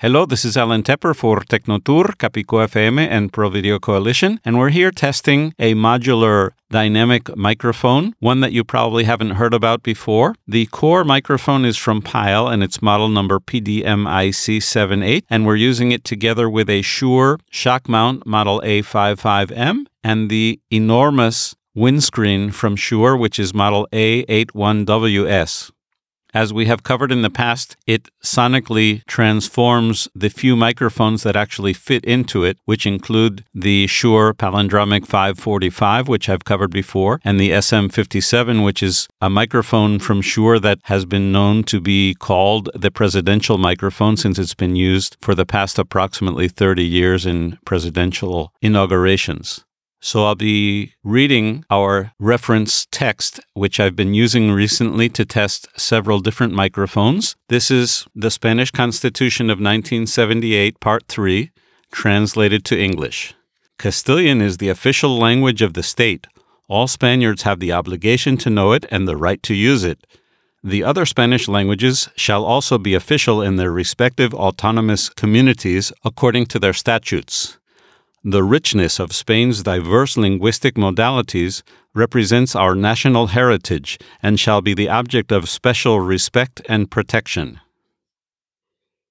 Hello, this is Alan Tepper for Tecnotour, Capico FM, and ProVideo Coalition, and we're here testing a modular dynamic microphone, one that you probably haven't heard about before. The core microphone is from Pyle, and it's model number PDMIC78, and we're using it together with a Shure shock mount model A55M and the enormous windscreen from Shure, which is model A81WS. As we have covered in the past, it sonically transforms the few microphones that actually fit into it, which include the Shure Palindromic 545, which I've covered before, and the SM57, which is a microphone from Shure that has been known to be called the presidential microphone since it's been used for the past approximately 30 years in presidential inaugurations. So I'll be reading our reference text, which I've been using recently to test several different microphones. This is the Spanish Constitution of 1978, Part 3, translated to English. Castilian is the official language of the state. All Spaniards have the obligation to know it and the right to use it. The other Spanish languages shall also be official in their respective autonomous communities according to their statutes. The richness of Spain's diverse linguistic modalities represents our national heritage and shall be the object of special respect and protection.